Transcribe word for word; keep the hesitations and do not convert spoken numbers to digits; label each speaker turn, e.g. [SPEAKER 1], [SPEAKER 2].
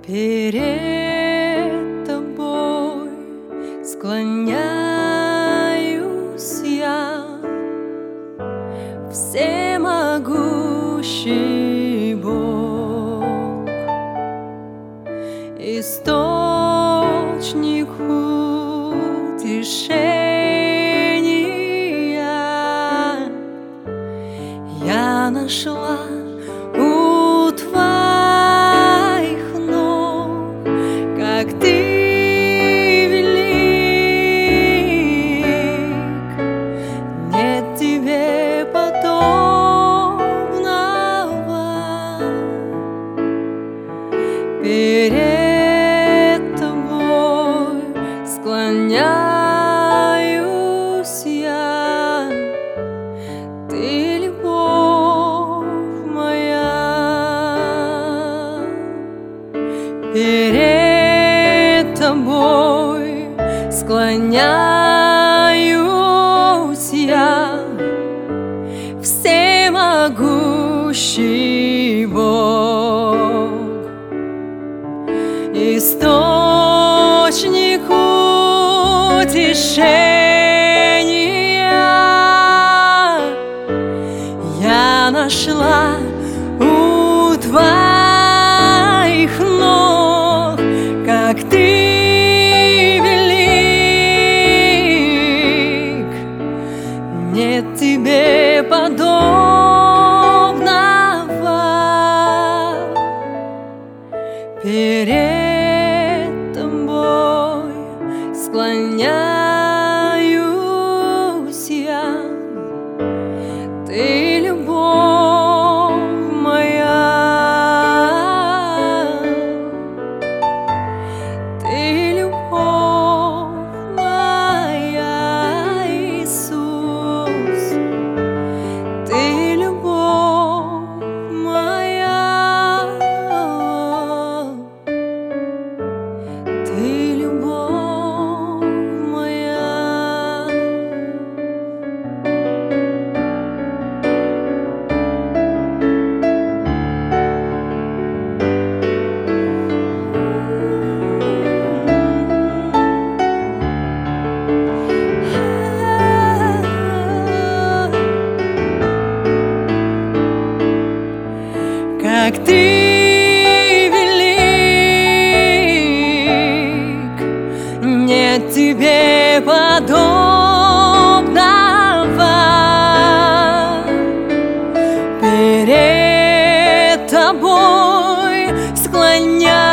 [SPEAKER 1] Перед тобой склоняюсь я, всемогущий Бог, источник утешения. Я нашла у твоих ног, как ты велик, нет тебе подобного. Перед тобой склоняюсь я, ты любовь моя. Перед тобой склоняюсь я, всемогущий Бог, источник утешения. Я нашла у твоих ног, как ты велик, нет тебе подобного. Перед тобой склоняюсь я, ты любовь моя. Ты любовь моя, Иисус. Ты любовь моя. Ты любовь моя. Как ты велик, нет тебе подобного. Перед тобой склоняюсь